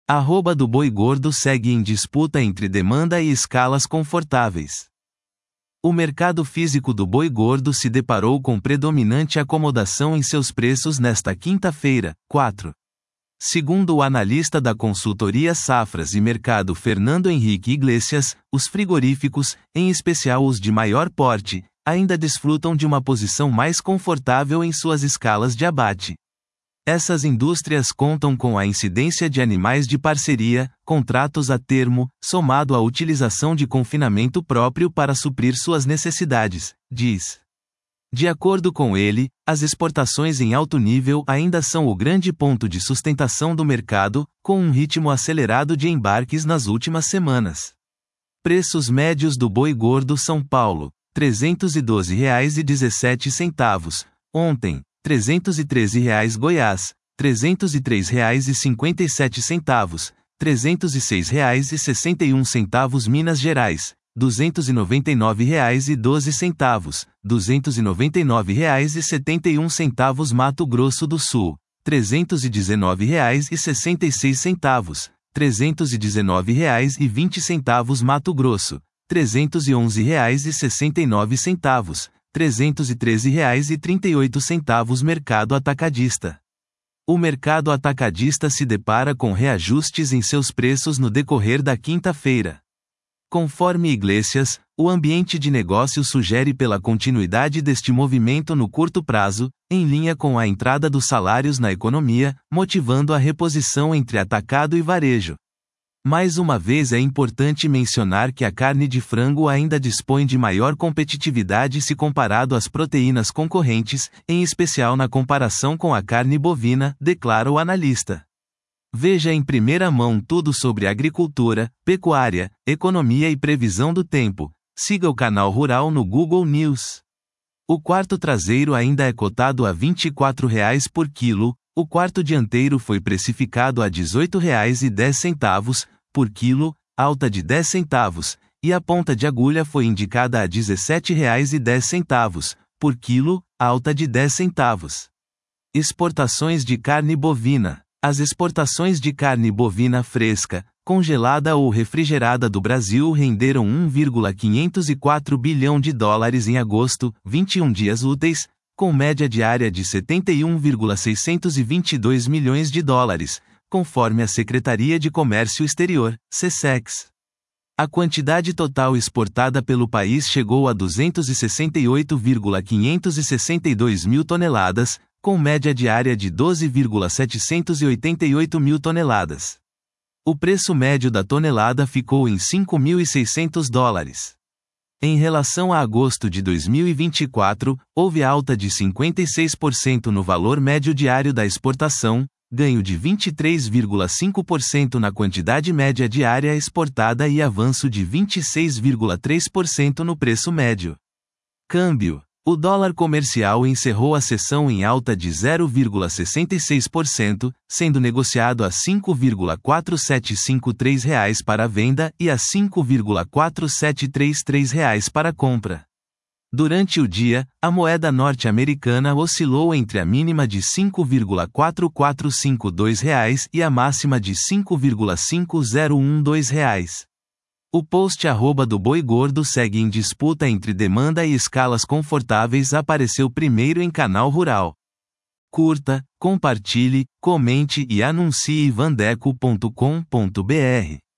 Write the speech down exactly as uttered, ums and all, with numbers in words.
Arroba do boi gordo segue em disputa entre demanda e escalas confortáveis. O mercado físico do boi gordo se deparou com predominante acomodação em seus preços nesta quinta-feira, quatro. Segundo o analista da consultoria Safras e Mercado Fernando Henrique Iglesias, os frigoríficos, em especial os de maior porte, ainda desfrutam de uma posição mais confortável em suas escalas de abate. Essas indústrias contam com a incidência de animais de parceria, contratos a termo, somado à utilização de confinamento próprio para suprir suas necessidades, diz. De acordo com ele, as exportações em alto nível ainda são o grande ponto de sustentação do mercado, com um ritmo acelerado de embarques nas últimas semanas. Preços médios do boi gordo São Paulo, trezentos e doze reais e dezessete centavos, ontem, trezentos e treze reais Goiás, trezentos e três reais e cinquenta e sete centavos, trezentos e seis reais e sessenta e um centavos Minas Gerais, duzentos e noventa e nove reais e doze centavos, duzentos e noventa e nove reais e setenta e um centavos Mato Grosso do Sul, trezentos e dezenove reais e sessenta e seis centavos, trezentos e dezenove reais e vinte centavos Mato Grosso, trezentos e onze reais e sessenta e nove centavos, trezentos e treze reais e trinta e oito centavos Mercado Atacadista. O mercado atacadista se depara com reajustes em seus preços no decorrer da quinta-feira. Conforme Iglesias, o ambiente de negócio sugere pela continuidade deste movimento no curto prazo, em linha com a entrada dos salários na economia, motivando a reposição entre atacado e varejo. Mais uma vez é importante mencionar que a carne de frango ainda dispõe de maior competitividade se comparado às proteínas concorrentes, em especial na comparação com a carne bovina, declara o analista. Veja em primeira mão tudo sobre agricultura, pecuária, economia e previsão do tempo. Siga o canal Rural no Google News. O quarto traseiro ainda é cotado a vinte e quatro reais por quilo, o quarto dianteiro foi precificado a dezoito reais e dez centavos por quilo, alta de dez centavos, e a ponta de agulha foi indicada a dezessete reais e dez centavos por quilo, alta de dez centavos. Exportações de carne bovina. As exportações de carne bovina fresca, congelada ou refrigerada do Brasil renderam um vírgula quinhentos e quatro bilhão de dólares em agosto, vinte e um dias úteis, com média diária de setenta e um vírgula seiscentos e vinte e dois milhões de dólares, conforme a Secretaria de Comércio Exterior, SECEX. A quantidade total exportada pelo país chegou a duzentos e sessenta e oito vírgula quinhentos e sessenta e dois mil toneladas, com média diária de doze vírgula setecentos e oitenta e oito mil toneladas. O preço médio da tonelada ficou em cinco mil e seiscentos dólares. Em relação a agosto de dois mil e vinte e quatro, houve alta de cinquenta e seis por cento no valor médio diário da exportação, ganho de vinte e três vírgula cinco por cento na quantidade média diária exportada e avanço de vinte e seis vírgula três por cento no preço médio. Câmbio. O dólar comercial encerrou a sessão em alta de zero vírgula sessenta e seis por cento, sendo negociado a cinco vírgula quatro sete cinco três reais para a venda e a cinco vírgula quatro sete três três reais para a compra. Durante o dia, a moeda norte-americana oscilou entre a mínima de cinco vírgula quatro quatro cinco dois reais e a máxima de cinco vírgula cinco zero um dois reais. O post arroba do boi gordo segue em disputa entre demanda e escalas confortáveis apareceu primeiro em canal Rural. Curta, compartilhe, comente e anuncie vandeco ponto com ponto br.